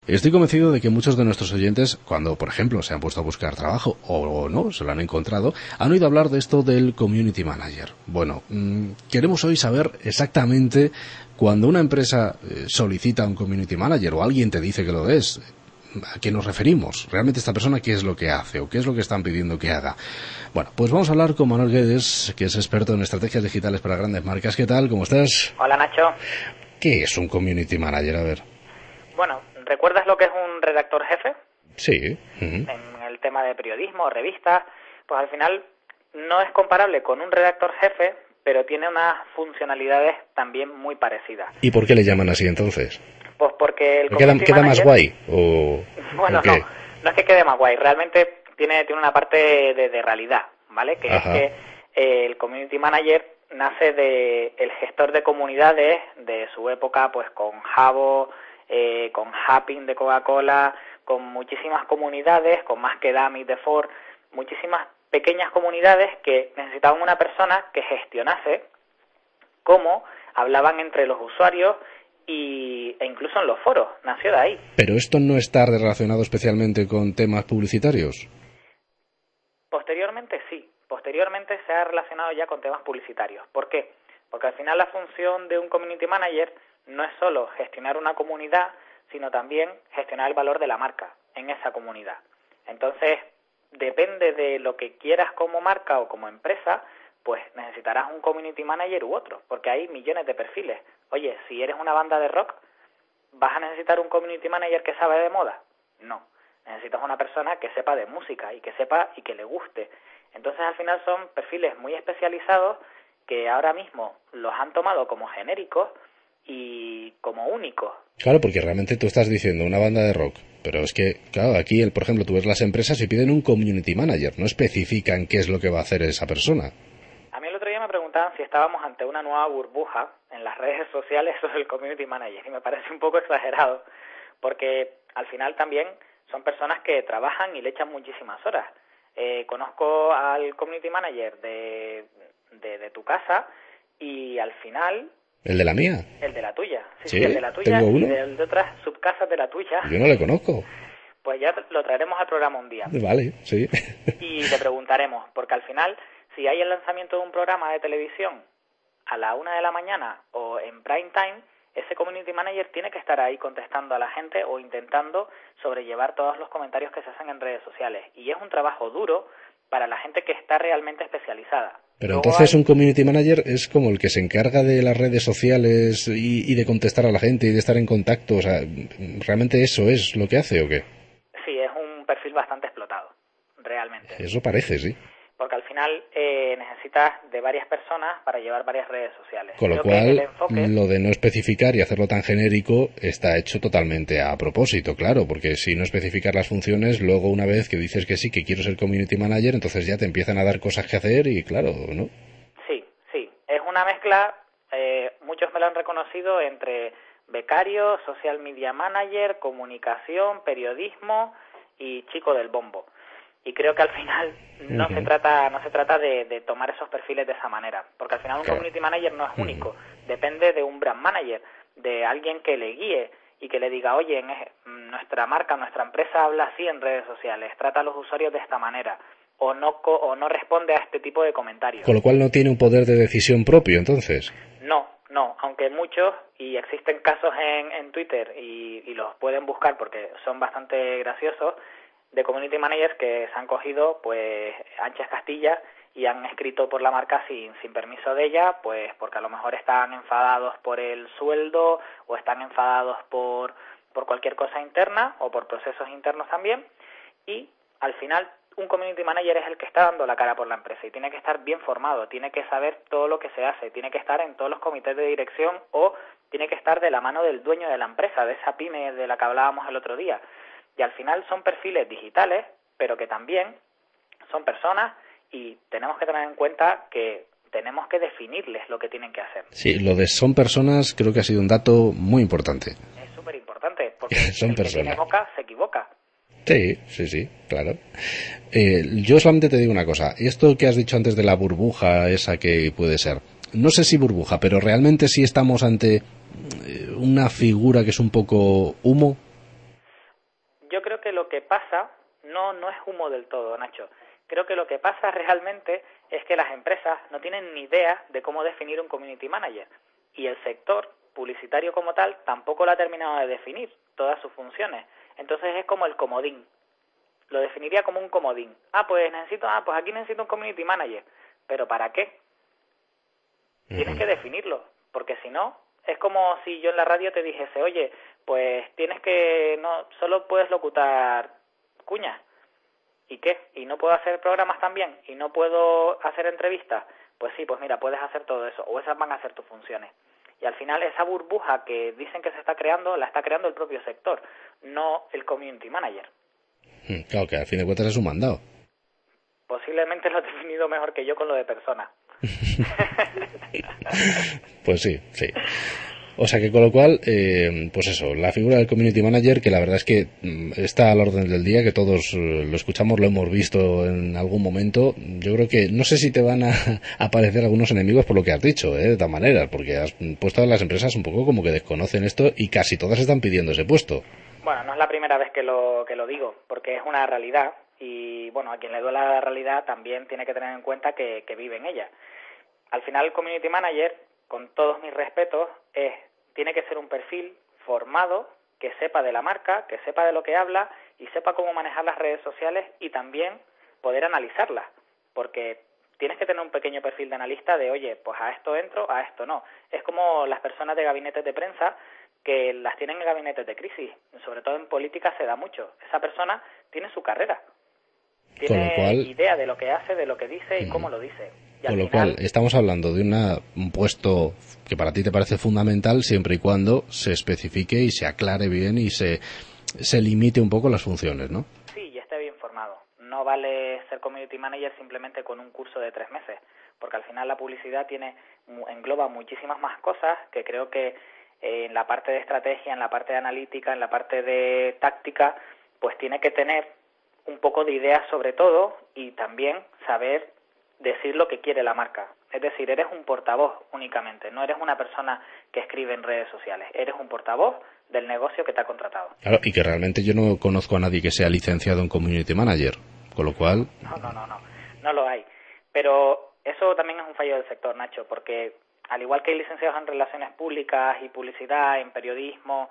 Estoy convencido de que muchos de nuestros oyentes, cuando, por ejemplo, se han puesto a buscar trabajo o no, se lo han encontrado, han oído hablar de esto del Community Manager. Bueno, queremos hoy saber exactamente cuando una empresa solicita un Community Manager o alguien te dice que lo es, ¿a qué nos referimos? ¿Realmente esta persona qué es lo que hace o qué es lo que están pidiendo que haga? Bueno, pues vamos a hablar con Manuel Guedes, que es experto en estrategias digitales para grandes marcas. ¿Qué tal? ¿Cómo estás? Hola, Nacho. ¿Qué es un Community Manager? A ver. Bueno, ¿recuerdas lo que es un redactor jefe? Sí. En el tema de periodismo, revistas, pues al final no es comparable con un redactor jefe, pero tiene unas funcionalidades también muy parecidas. ¿Y por qué le llaman así entonces? Pues porque el ¿Queda community más manager... guay? ¿O bueno, no es que quede más guay, realmente tiene una parte de realidad, ¿vale? Que Ajá. es que el community manager nace de el gestor de comunidades de su época, pues con Jabo, con Happn de Coca-Cola, con muchísimas comunidades, con Más que Dummies de Ford, muchísimas pequeñas comunidades que necesitaban una persona que gestionase cómo hablaban entre los usuarios e incluso en los foros, nació de ahí. ¿Pero esto no está relacionado especialmente con temas publicitarios? Posteriormente sí, posteriormente se ha relacionado ya con temas publicitarios. ¿Por qué? Porque al final la función de un community manager no es solo gestionar una comunidad, sino también gestionar el valor de la marca en esa comunidad. Entonces, depende de lo que quieras como marca o como empresa, pues necesitarás un community manager u otro, porque hay millones de perfiles. Oye, si eres una banda de rock, ¿vas a necesitar un community manager que sabe de moda? No. Necesitas una persona que sepa de música y que sepa y que le guste. Entonces, al final son perfiles muy especializados que ahora mismo los han tomado como genéricos y como únicos. Claro, porque realmente tú estás diciendo una banda de rock, pero es que, claro, aquí, por ejemplo, tú ves las empresas y piden un community manager, no especifican qué es lo que va a hacer esa persona. A mí el otro día me preguntaban si estábamos ante una nueva burbuja en las redes sociales sobre el community manager, y me parece un poco exagerado, porque al final también son personas que trabajan y le echan muchísimas horas. Conozco al community manager de tu casa y al final... ¿El de la mía? El de la tuya. Sí, el de la tuya tengo uno. Y de otras subcasas de la tuya. Yo no le conozco. Pues ya lo traeremos al programa un día. Vale, sí. Y le preguntaremos, porque al final, si hay el lanzamiento de un programa de televisión a la 1 de la mañana o en prime time, ese community manager tiene que estar ahí contestando a la gente o intentando sobrellevar todos los comentarios que se hacen en redes sociales. Y es un trabajo duro para la gente que está realmente especializada. Pero entonces un community manager es como el que se encarga de las redes sociales y de contestar a la gente y de estar en contacto. O sea, ¿realmente eso es lo que hace o qué? Sí, es un perfil bastante explotado, realmente. Eso parece, sí. Porque al final necesitas de varias personas para llevar varias redes sociales. Con lo cual, lo de no especificar y hacerlo tan genérico está hecho totalmente a propósito, claro, porque si no especificar las funciones, luego una vez que dices que sí, que quiero ser community manager, entonces ya te empiezan a dar cosas que hacer y claro, ¿no? Sí, es una mezcla, muchos me lo han reconocido, entre becario, social media manager, comunicación, periodismo y chico del bombo. Y creo que al final no se trata de tomar esos perfiles de esa manera, porque al final un community manager no es único, depende de un brand manager, de alguien que le guíe y que le diga, oye, nuestra marca, nuestra empresa habla así en redes sociales, trata a los usuarios de esta manera, o no responde a este tipo de comentarios. Con lo cual no tiene un poder de decisión propio, entonces. No, aunque muchos, y existen casos en Twitter y los pueden buscar porque son bastante graciosos, de community managers que se han cogido pues anchas Castilla y han escrito por la marca sin permiso de ella, pues porque a lo mejor están enfadados por el sueldo o están enfadados por cualquier cosa interna o por procesos internos también, y al final un community manager es el que está dando la cara por la empresa y tiene que estar bien formado, tiene que saber todo lo que se hace, tiene que estar en todos los comités de dirección o tiene que estar de la mano del dueño de la empresa, de esa pyme de la que hablábamos el otro día. Y al final son perfiles digitales, pero que también son personas y tenemos que tener en cuenta que tenemos que definirles lo que tienen que hacer. Sí, lo de son personas creo que ha sido un dato muy importante. Es súper importante, porque son el que personas. tiene boca se equivoca. Sí, claro. Yo solamente te digo una cosa. Esto que has dicho antes de la burbuja esa que puede ser, no sé si burbuja, pero realmente sí estamos ante una figura que es un poco humo. que lo que pasa no es humo del todo, Nacho. Creo que lo que pasa realmente es que las empresas no tienen ni idea de cómo definir un community manager y el sector publicitario como tal tampoco lo ha terminado de definir todas sus funciones. Entonces es como el comodín. Lo definiría como un comodín. Pues aquí necesito un community manager. ¿Pero para qué? Tienes que definirlo, porque si no, es como si yo en la radio te dijese, oye, pues solo puedes locutar cuñas. ¿Y qué? ¿Y no puedo hacer programas también? ¿Y no puedo hacer entrevistas? Pues sí, pues mira, puedes hacer todo eso, o esas van a ser tus funciones. Y al final esa burbuja que dicen que se está creando, la está creando el propio sector, no el community manager. Claro, que al fin de cuentas es un mandado. Posiblemente lo he definido mejor que yo con lo de persona. Pues sí. O sea que con lo cual, pues eso, la figura del community manager, que la verdad es que está al orden del día, que todos lo escuchamos, lo hemos visto en algún momento. Yo creo que, no sé si te van a aparecer algunos enemigos por lo que has dicho, de todas maneras, porque has puesto a las empresas un poco como que desconocen esto y casi todas están pidiendo ese puesto. Bueno, no es la primera vez que lo digo, porque es una realidad y, bueno, a quien le duela la realidad también tiene que tener en cuenta que vive en ella. Al final, el community manager, con todos mis respetos, tiene que ser un perfil formado, que sepa de la marca, que sepa de lo que habla y sepa cómo manejar las redes sociales y también poder analizarlas, porque tienes que tener un pequeño perfil de analista de, oye, pues a esto entro, a esto no. Es como las personas de gabinetes de prensa que las tienen en gabinetes de crisis, sobre todo en política se da mucho. Esa persona tiene su carrera, tiene idea de lo que hace, de lo que dice y cómo lo dice. Con lo cual, estamos hablando de un puesto que para ti te parece fundamental siempre y cuando se especifique y se aclare bien y se limite un poco las funciones, ¿no? Sí, y esté bien formado. No vale ser community manager simplemente con un curso de 3 meses, porque al final la publicidad engloba muchísimas más cosas que creo que en la parte de estrategia, en la parte de analítica, en la parte de táctica, pues tiene que tener un poco de ideas sobre todo y también saber decir lo que quiere la marca. Es decir, eres un portavoz únicamente, no eres una persona que escribe en redes sociales, eres un portavoz del negocio que te ha contratado. Claro, y que realmente yo no conozco a nadie que sea licenciado en Community Manager, con lo cual... No lo hay. Pero eso también es un fallo del sector, Nacho, porque al igual que hay licenciados en relaciones públicas y publicidad, en periodismo,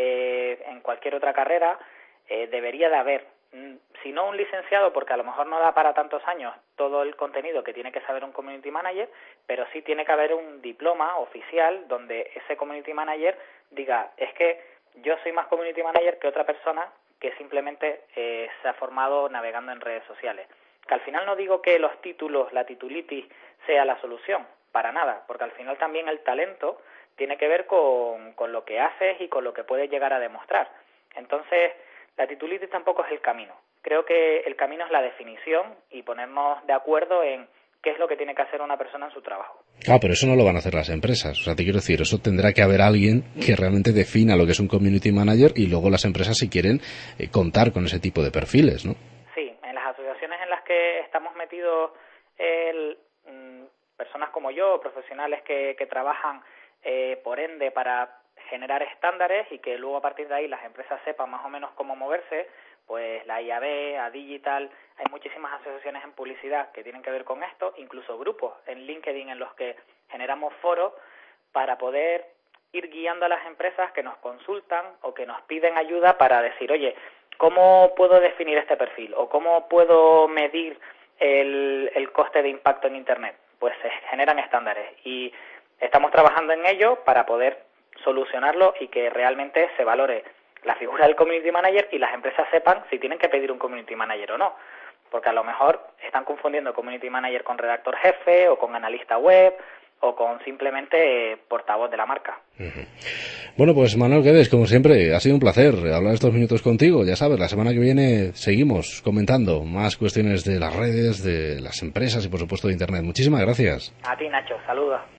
en cualquier otra carrera, debería de haber, si no un licenciado, porque a lo mejor no da para tantos años todo el contenido que tiene que saber un community manager, pero sí tiene que haber un diploma oficial donde ese community manager diga, es que yo soy más community manager que otra persona que simplemente se ha formado navegando en redes sociales. Que al final no digo que los títulos, la titulitis sea la solución, para nada, porque al final también el talento tiene que ver con lo que haces y con lo que puedes llegar a demostrar. Entonces, la titulitis tampoco es el camino. Creo que el camino es la definición y ponernos de acuerdo en qué es lo que tiene que hacer una persona en su trabajo. Ah, pero eso no lo van a hacer las empresas. O sea, te quiero decir, eso tendrá que haber alguien que realmente defina lo que es un community manager y luego las empresas si quieren contar con ese tipo de perfiles, ¿no? Sí, en las asociaciones en las que estamos metidos personas como yo, profesionales que trabajan por ende para generar estándares y que luego a partir de ahí las empresas sepan más o menos cómo moverse, pues la IAB, ADigital, hay muchísimas asociaciones en publicidad que tienen que ver con esto, incluso grupos en LinkedIn en los que generamos foros para poder ir guiando a las empresas que nos consultan o que nos piden ayuda para decir, oye, ¿cómo puedo definir este perfil? ¿O cómo puedo medir el coste de impacto en Internet? Pues se generan estándares y estamos trabajando en ello para poder solucionarlo y que realmente se valore la figura del community manager y las empresas sepan si tienen que pedir un community manager o no, porque a lo mejor están confundiendo community manager con redactor jefe o con analista web o con simplemente portavoz de la marca. Bueno, pues Manuel Guedes, como siempre, ha sido un placer hablar estos minutos contigo. Ya sabes, la semana que viene seguimos comentando más cuestiones de las redes, de las empresas y por supuesto de Internet. Muchísimas gracias. A ti, Nacho, saludos.